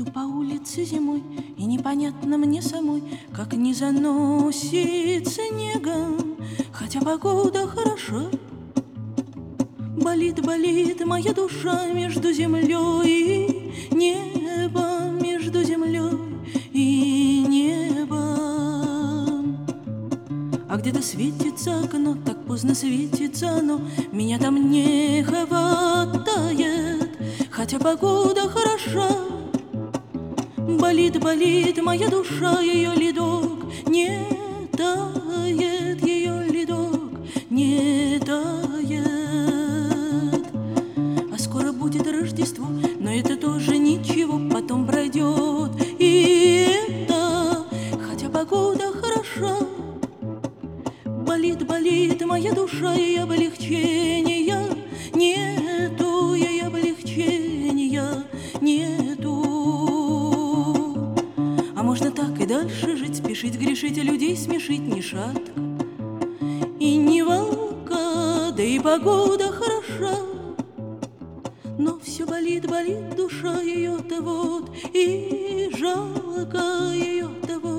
Иду по улице зимой, и непонятно мне самой, как не заносит снегом, хотя погода хороша. Болит, болит моя душа между землей и небом, между землей и небом. А где-то светится окно, так поздно светится оно, меня там не хватает, хотя погода хороша. Болит, болит моя душа, ее ледок не тает, ее ледок не тает. А скоро будет Рождество, но это тоже ничего, потом пройдет и это, хотя погода хороша. Болит, болит моя душа, и облегчения нету, и облегчения нету. А можно так и дальше жить, спешить, грешить, и людей смешить ни шатка и ни волка, да и погода хороша. Но все болит, болит душа ее-то вот, и жалко ее-то вот.